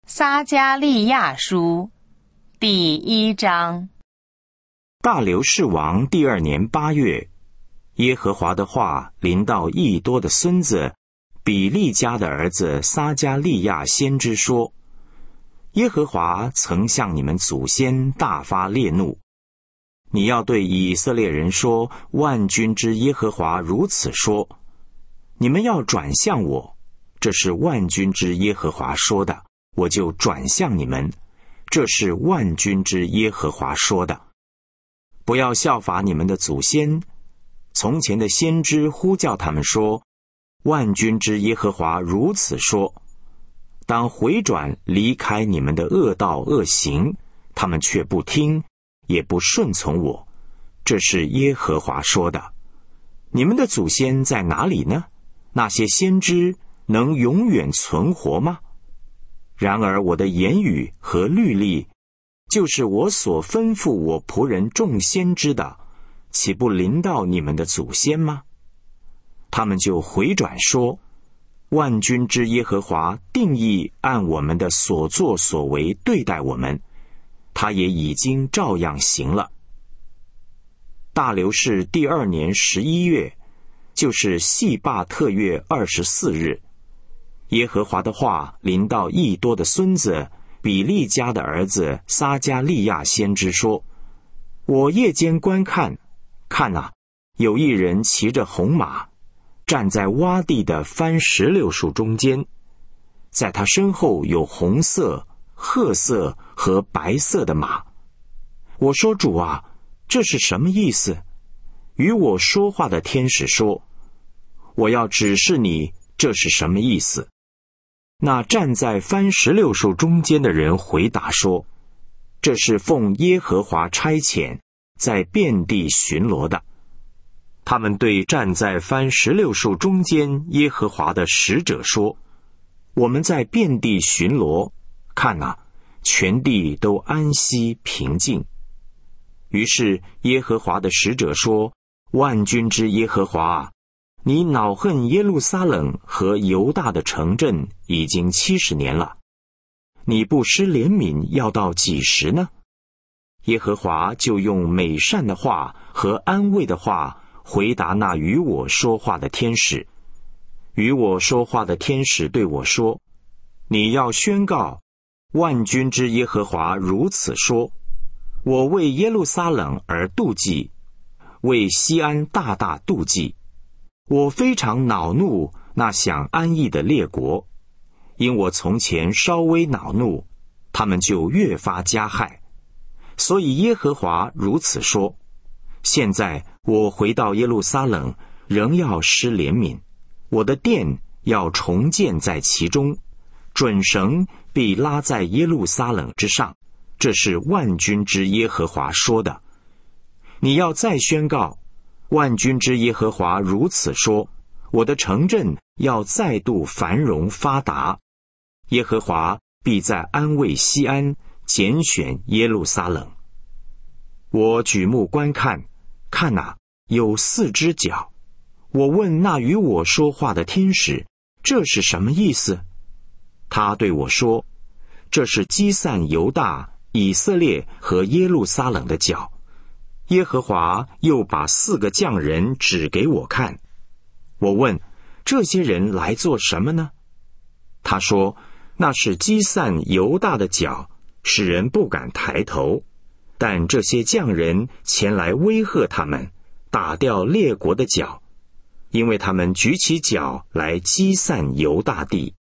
撒迦利亚书第1章。 大流士王第2年8月，耶和华的话临到益多的孙子比利家的儿子撒迦利亚先知说：耶和华曾向你们祖先大发烈怒，你要对以色列人说，万军之耶和华如此说，你们要转向我，这是万军之耶和华说的，我就转向你们，这是万军之耶和华说的。不要效法你们的祖先，从前的先知呼叫他们说，万军之耶和华如此说，当回转离开你们的恶道恶行，他们却不听，也不顺从我，这是耶和华说的。你们的祖先在哪里呢？那些先知能永远存活吗？然而我的言语和律例，就是我所吩咐我仆人众先知的，岂不临到你们的祖先吗？他们就回转说，万军之耶和华定义按我们的所作所为对待我们，他也已经照样行了。大流士第2年11月，就是细罢特月24日，耶和华的话临到益多的孙子比利家的儿子撒迦利亚先知说：我夜间观看，看啊，有一人骑着红马，站在洼地的番石榴树中间，在他身后有红色、褐色和白色的马。我说，主啊，这是什么意思？与我说话的天使说，我要指示你这是什么意思。那站在番石榴树中间的人回答说，这是奉耶和华差遣，在遍地巡逻的。他们对站在番石榴树中间耶和华的使者说，我们在遍地巡逻，看啊，全地都安息平静。于是耶和华的使者说，万军之耶和华啊，你恼恨耶路撒冷和犹大的城镇已经70年了，你不施怜悯要到几时呢？耶和华就用美善的话和安慰的话回答那与我说话的天使。与我说话的天使对我说，你要宣告，万军之耶和华如此说，我为耶路撒冷而妒忌，为西安大大妒忌。我非常恼怒那想安逸的列国，因我从前稍微恼怒，他们就越发加害。所以耶和华如此说，现在我回到耶路撒冷，仍要施怜悯，我的殿要重建在其中，准绳必拉在耶路撒冷之上，这是万军之耶和华说的。你要再宣告，万军之耶和华如此说，我的城镇要再度繁荣发达，耶和华必在安慰西安，拣选耶路撒冷。我举目观看，看哪，有4只脚。我问那与我说话的天使，这是什么意思？他对我说，这是击散犹大、以色列和耶路撒冷的脚。耶和华又把4个匠人指给我看。我问，这些人来做什么呢？他说，那是击散犹大的脚，使人不敢抬头。但这些匠人前来威吓他们，打掉列国的脚，因为他们举起脚来击散犹大地。